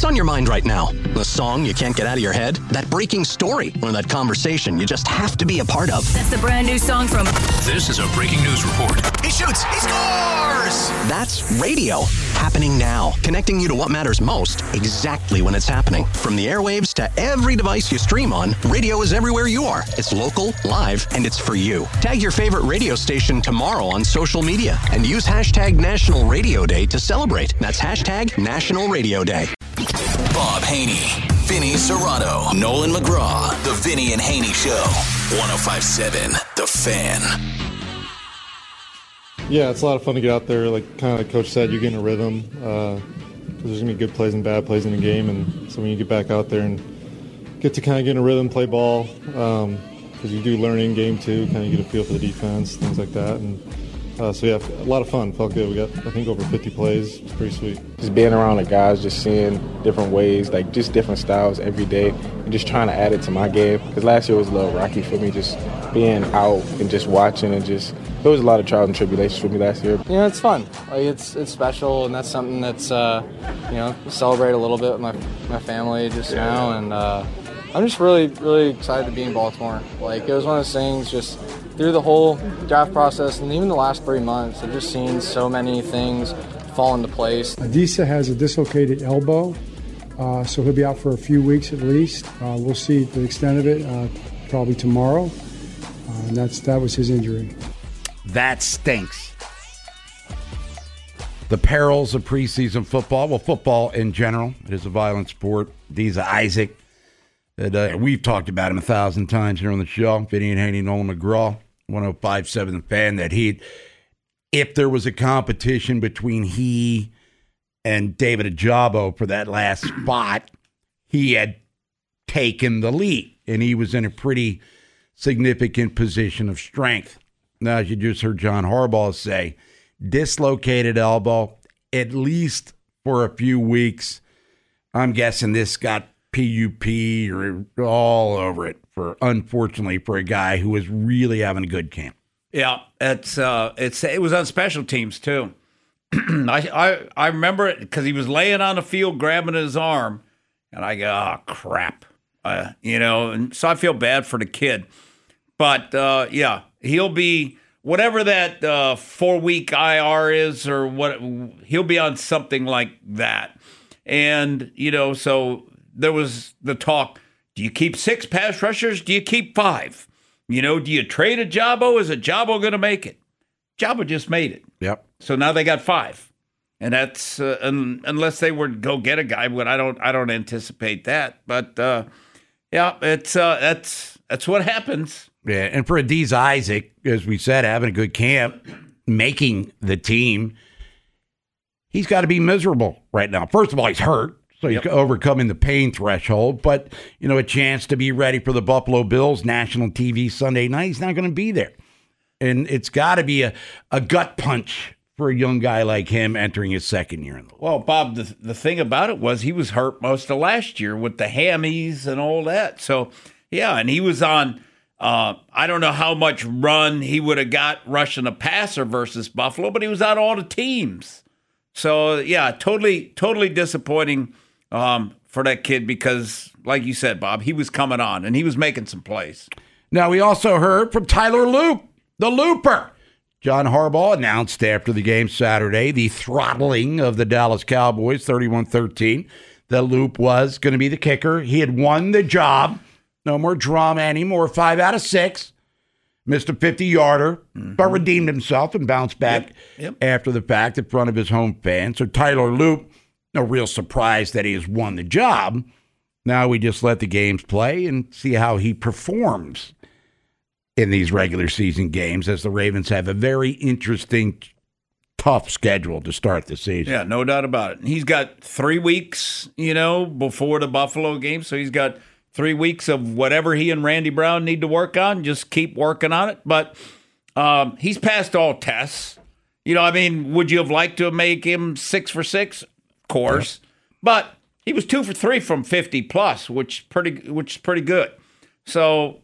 What's on your mind right now? The song you can't get out of your head? That breaking story? Or that conversation you just have to be a part of? That's the brand new song from... This is a breaking news report. He shoots! He scores! That's radio. Happening now. Connecting you to what matters most, exactly when it's happening. From the airwaves to every device you stream on, radio is everywhere you are. It's local, live, and it's for you. Tag your favorite radio station tomorrow on social media and use hashtag National Radio Day to celebrate. That's hashtag National Radio Day. Bob Haney, Vinny Serrato, Nolan McGraw. The Vinny and Haney Show. 105.7 The Fan. Yeah, it's a lot of fun to get out there. Like kind of like Coach said, you get in a rhythm. Because there's going to be good plays and bad plays in the game. And so when you get back out there and get to kind of get in a rhythm, play ball, because you do learn in game too, kind of get a feel for the defense, things like that. And so yeah, a lot of fun. Felt good. We got, I think, over 50 plays. It's pretty sweet. Just being around the guys, just seeing different ways, like just different styles every day, and just trying to add it to my game. Because last year was a little rocky for me, just being out and just watching and just. There was a lot of trials and tribulations for me last year. You know, it's fun. Like it's special, and that's something that's celebrate a little bit with my family just now, and I'm just really excited to be in Baltimore. Like it was one of those things just through the whole draft process and even the last 3 months, I've just seen so many things fall into place. Adisa has a dislocated elbow, so he'll be out for a few weeks at least. We'll see the extent of it probably tomorrow. And that was his injury. That stinks. The perils of preseason football. Well, football in general. It is a violent sport. Adisa Isaac. We've talked about him 1,000 times here on the show. Vinny and Haney, Nolan McGraw, 105.7 The Fan, that if there was a competition between he and David Ojabo for that last spot, he had taken the lead, and he was in a pretty significant position of strength. Now, as you just heard John Harbaugh say, dislocated elbow, at least for a few weeks. I'm guessing this got PUP or all over it, unfortunately, for a guy who was really having a good camp. Yeah, it was on special teams too. I remember it because he was laying on the field grabbing his arm, and I go, oh crap, and so I feel bad for the kid. But yeah, he'll be whatever that 4-week IR is, or what he'll be on something like that, and so. There was the talk, do you keep 6 pass rushers? Do you keep 5? Do you trade Ojabo? Is Ojabo going to make it? Ojabo just made it. Yep. So now they got 5. And that's unless they were to go get a guy, but I don't anticipate that. But yeah, it's that's what happens. Yeah, and for Adisa Isaac, as we said, having a good camp, making the team, he's got to be miserable right now. First of all, he's hurt. So he's overcoming the pain threshold, but, a chance to be ready for the Buffalo Bills national TV Sunday night. He's not going to be there. And it's got to be a gut punch for a young guy like him entering his second year in the league. Well, Bob, the thing about it was he was hurt most of last year with the hammies and all that. So, yeah, and he was on, I don't know how much run he would have got rushing a passer versus Buffalo, but he was on all the teams. So, yeah, totally disappointing for that kid because, like you said, Bob, he was coming on and he was making some plays. Now, we also heard from Tyler Loop, the Looper. John Harbaugh announced after the game Saturday the throttling of the Dallas Cowboys, 31-13. That Loop was going to be the kicker. He had won the job. No more drama anymore. 5 out of 6. Missed a 50-yarder, but redeemed himself and bounced back after the fact in front of his home fans. So Tyler Loop, no real surprise that he has won the job. Now we just let the games play and see how he performs in these regular season games, as the Ravens have a very interesting, tough schedule to start the season. Yeah, no doubt about it. He's got 3 weeks, before the Buffalo game, so he's got 3 weeks of whatever he and Randy Brown need to work on. Just keep working on it. But he's passed all tests. Would you have liked to make him 6 for 6? Of course. Yeah. But he was 2 for 3 from 50 plus, which is pretty good. So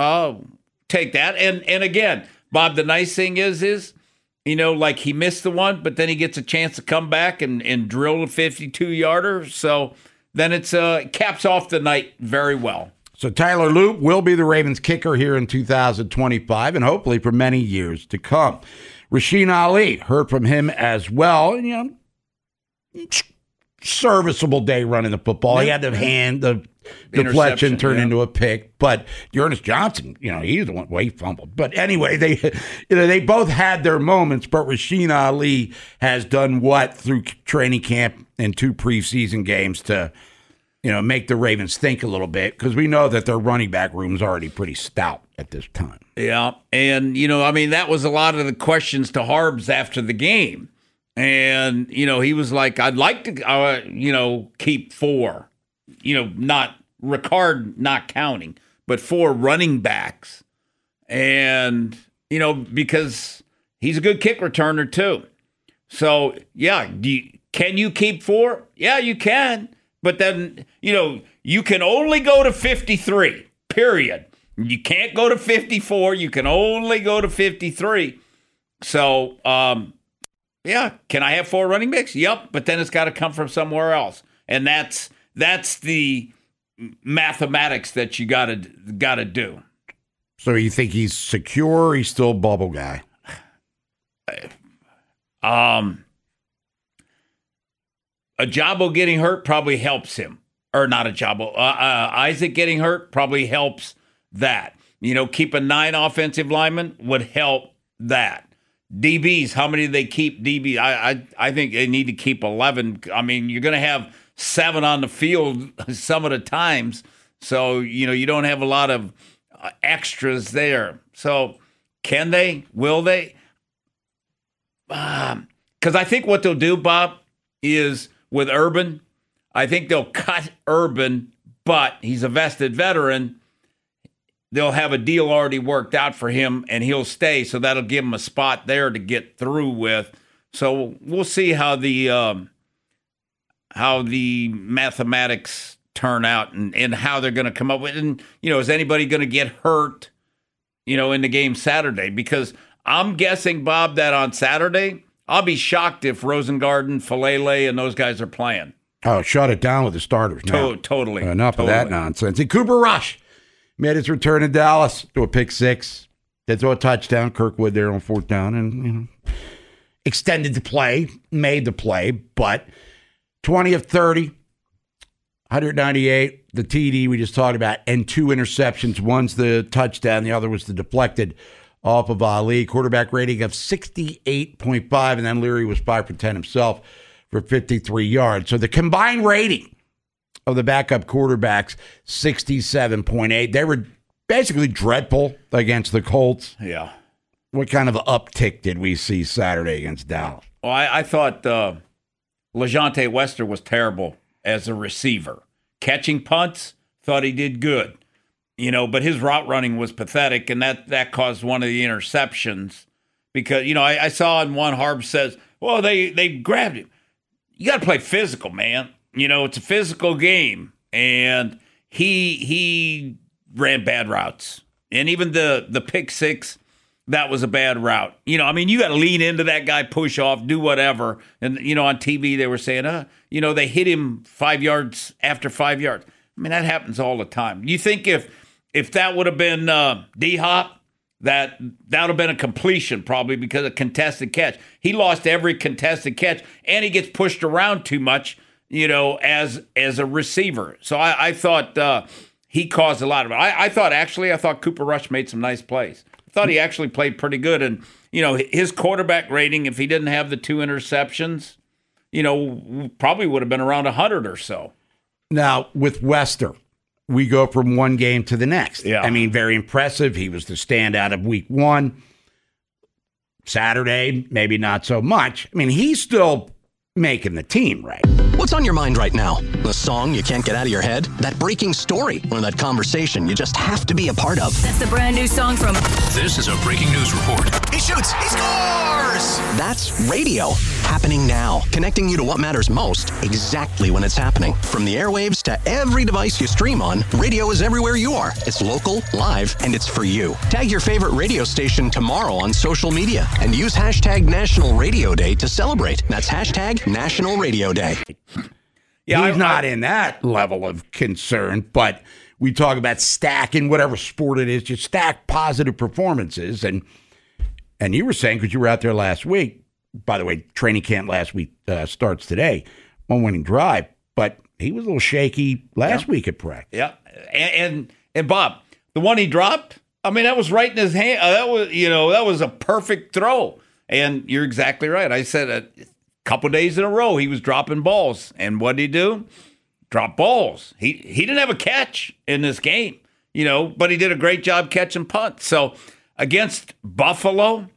take that. And again, Bob, the nice thing is like he missed the one, but then he gets a chance to come back and drill a 52-yarder. So then it's caps off the night very well. So Tyler Loop will be the Ravens kicker here in 2025 and hopefully for many years to come. Rasheen Ali, heard from him as well. And, serviceable day running the football. He had the deflection turned into a pick. But Ernest Johnson, he's the one he fumbled. But anyway, they both had their moments. But Rasheen Ali has done what through training camp and 2 preseason games to make the Ravens think a little bit, because we know that their running back room is already pretty stout at this time. Yeah, and, that was a lot of the questions to Harbs after the game. And, he was like, I'd like to, keep 4, not Ricard not counting, but 4 running backs. And, because he's a good kick returner too. So, yeah, can you keep 4? Yeah, you can. But then, you can only go to 53, period. You can't go to 54. You can only go to 53. So, yeah, can I have 4 running backs? Yep, but then it's got to come from somewhere else. And that's the mathematics that you got to do. So you think he's secure or he's still a bubble guy? Ajabo getting hurt probably helps him. Or not Ajabo. Isaac getting hurt probably helps that. Keeping 9 offensive linemen would help that. DBs, how many do they keep DBs? I think they need to keep 11. I mean, you're going to have 7 on the field some of the times. So, you don't have a lot of extras there. So, can they? Will they? Because I think what they'll do, Bob, is with Urban, I think they'll cut Urban, but he's a vested veteran. They'll have a deal already worked out for him, and he'll stay, so that'll give him a spot there to get through with. So we'll see how the mathematics turn out and how they're going to come up with it. And, is anybody going to get hurt, in the game Saturday? Because I'm guessing, Bob, that on Saturday, I'll be shocked if Rosengarten, Falele, and those guys are playing. Oh, shut it down with the starters now. Totally. Enough of that nonsense. And Cooper Rush made his return in Dallas to a pick 6. Did throw a touchdown. Kirkwood there on 4th down and, extended the play, made the play, but 20 of 30, 198, the TD we just talked about, and 2 interceptions. One's the touchdown, the other was the deflected off of Ali. Quarterback rating of 68.5, and then Leary was 5 for 10 himself for 53 yards. So the combined rating of the backup quarterbacks, 67.8. They were basically dreadful against the Colts. Yeah. What kind of uptick did we see Saturday against Dallas? Well, I thought LeJonte Wester was terrible as a receiver. Catching punts, thought he did good. But his route running was pathetic, and that caused one of the interceptions. Because, I saw in one, Harb says, well, they grabbed him. You got to play physical, man. It's a physical game, and he ran bad routes. And even the pick 6, that was a bad route. You got to lean into that guy, push off, do whatever. And, on TV they were saying, they hit him 5 yards after 5 yards. I mean, that happens all the time. You think if that would have been D-Hop, that would have been a completion probably because of contested catch. He lost every contested catch, and he gets pushed around too much, as a receiver. So I thought he caused a lot of it. I thought Cooper Rush made some nice plays. I thought he actually played pretty good. And, his quarterback rating, if he didn't have the 2 interceptions, probably would have been around 100 or so. Now, with Wester, we go from one game to the next. Yeah. I mean, very impressive. He was the standout of week 1. Saturday, maybe not so much. I mean, he's still making the team, right? What's on your mind right now? The song you can't get out of your head? That breaking story? Or that conversation you just have to be a part of? That's the brand new song from... This is a breaking news report. He shoots! He scores! That's radio. Happening now. Connecting you to what matters most exactly when it's happening. From the airwaves to every device you stream on, radio is everywhere you are. It's local, live, and it's for you. Tag your favorite radio station tomorrow on social media and use hashtag National Radio Day to celebrate. That's hashtag National Radio Day. Yeah, he's not in that level of concern, but we talk about stacking whatever sport it is, just stack positive performances. And you were saying, because you were out there last week, by the way, training camp last week starts today, one winning drive, but he was a little shaky last week at practice. Yeah, and Bob, the one he dropped, I mean, that was right in his hand. That was a perfect throw. And you're exactly right. I said a couple days in a row he was dropping balls, and what did he do? Drop balls. He didn't have a catch in this game, but he did a great job catching punts. So against Buffalo,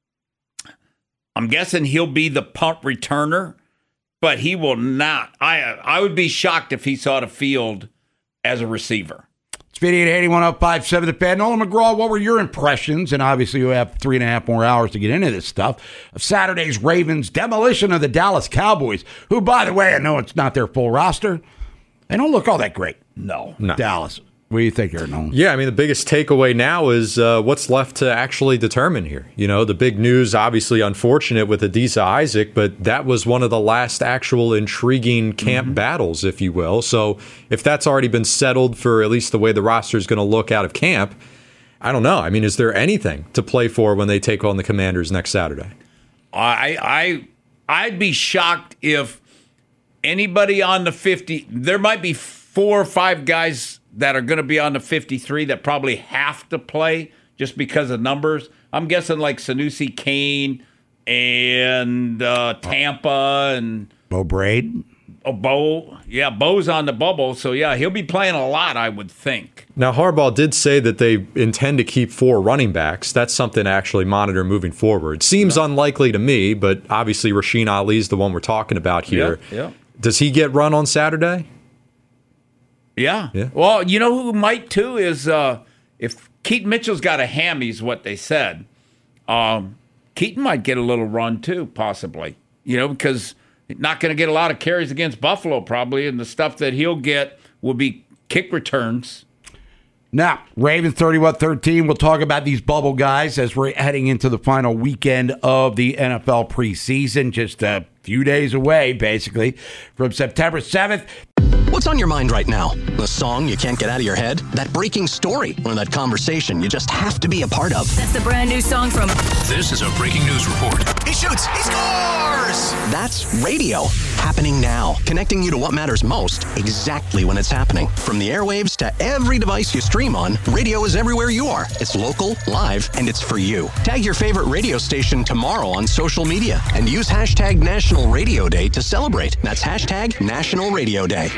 I'm guessing he'll be the punt returner, but he will not. I would be shocked if he saw the field as a receiver. It's Vinny and Haney, 105.7 The Fan. Nolan McGraw, what were your impressions? And obviously you have 3.5 more hours to get into this stuff of Saturday's Ravens demolition of the Dallas Cowboys, who, by the way, I know it's not their full roster. They don't look all that great. No. Dallas. What do you think, Aaron Nolan? Yeah, I mean, the biggest takeaway now is what's left to actually determine here. The big news, obviously unfortunate with Adisa Isaac, but that was one of the last actual intriguing camp battles, if you will. So if that's already been settled for at least the way the roster is going to look out of camp, I don't know. I mean, is there anything to play for when they take on the Commanders next Saturday? I'd be shocked if anybody on the 50, there might be 4 or 5 guys that are going to be on the 53 that probably have to play just because of numbers. I'm guessing like Sanusi Kane and Tampa and Bo Braid. Bo's on the bubble, so yeah, he'll be playing a lot, I would think. Now, Harbaugh did say that they intend to keep 4 running backs. That's something to actually monitor moving forward. Seems unlikely to me, but obviously Rasheen Ali's the one we're talking about here. Yeah. Does he get run on Saturday? Yeah. Well, you know who might too is if Keaton Mitchell's got a hammy, is what they said. Keaton might get a little run too, possibly. Because he's not going to get a lot of carries against Buffalo probably, and the stuff that he'll get will be kick returns. Now, Ravens 31-13. We'll talk about these bubble guys as we're heading into the final weekend of the NFL preseason. Just a few days away, basically, from September 7th. What's on your mind right now? The song you can't get out of your head? That breaking story? Or that conversation you just have to be a part of? That's the brand new song from... This is a breaking news report. He shoots. He scores! That's radio. Happening now. Connecting you to what matters most exactly when it's happening. From the airwaves to every device you stream on, radio is everywhere you are. It's local, live, and it's for you. Tag your favorite radio station tomorrow on social media and use hashtag National Radio Day to celebrate. That's hashtag National Radio Day.